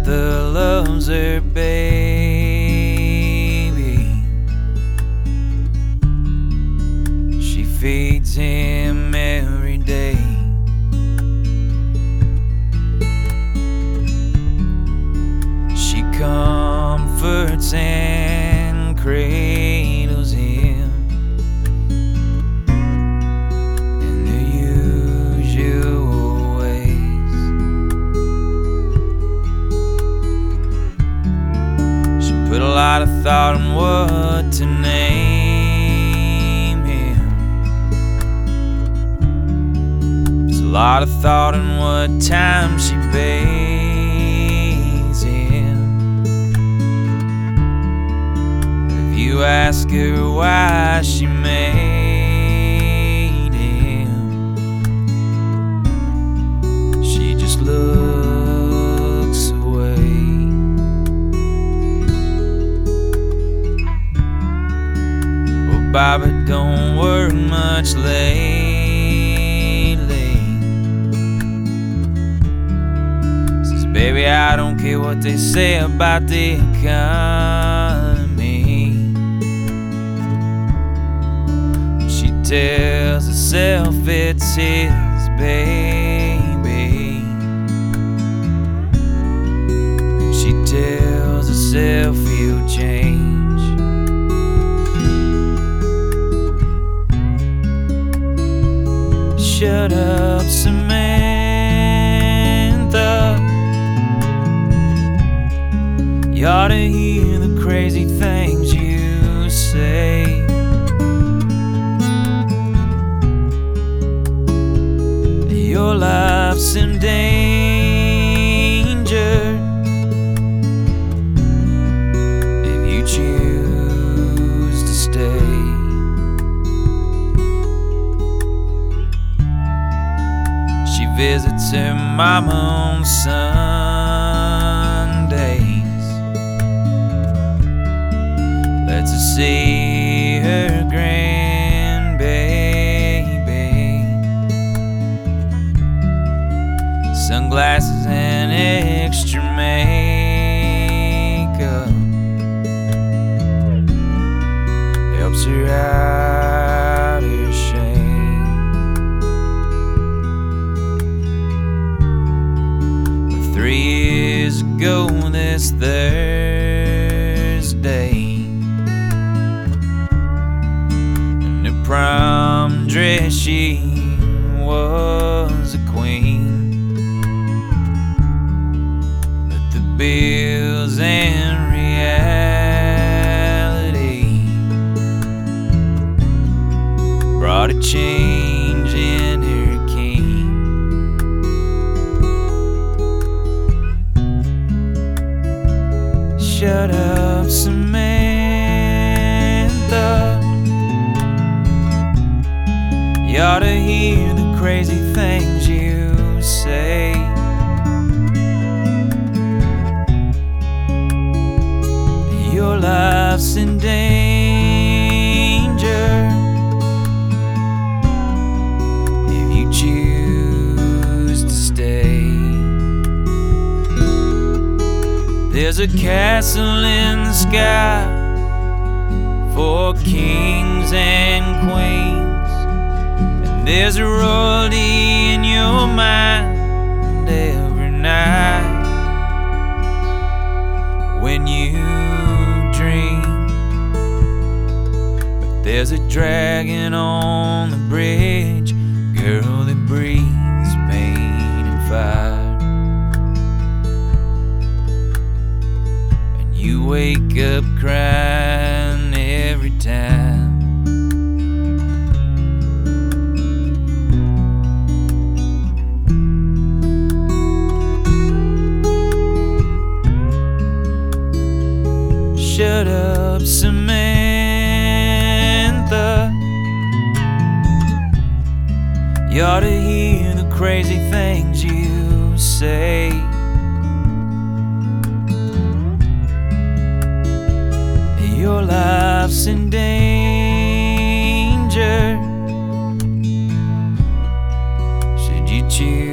Mother loves her baby. She feeds him every day. She comforts and cradles him in the usual ways. She put a lot of thought in what to name him. There's a lot of thought in what time she bathes him. If you ask her why she made him, she just looks away. Well, Bobby don't work much lately. Says, baby, I don't care what they say about the economy. She tells herself it's his baby, and she tells herself he'll change. Shut up, Samantha. You ought to hear the crazy things you say. Your life's in danger if you choose to stay. She visits her mama on Sundays, lets her see her grandbaby. Sunglasses and extra makeup helps her out her shame. But 3 years ago this Thursday, in the prom dress she was a queen. Bills and reality brought a change in her king. Shut up, Samantha. You ought to hear the crazy things you say. Your life's in danger if you choose to stay. There's a castle in the sky for kings and queens, and there's a royalty in your mind every night when you dream. But there's a dragon on the bridge, girl, that breathes pain and fire, and you wake up crying every time. Shut up, Samantha. You ought to hear the crazy things you say. Your life's in danger should you choose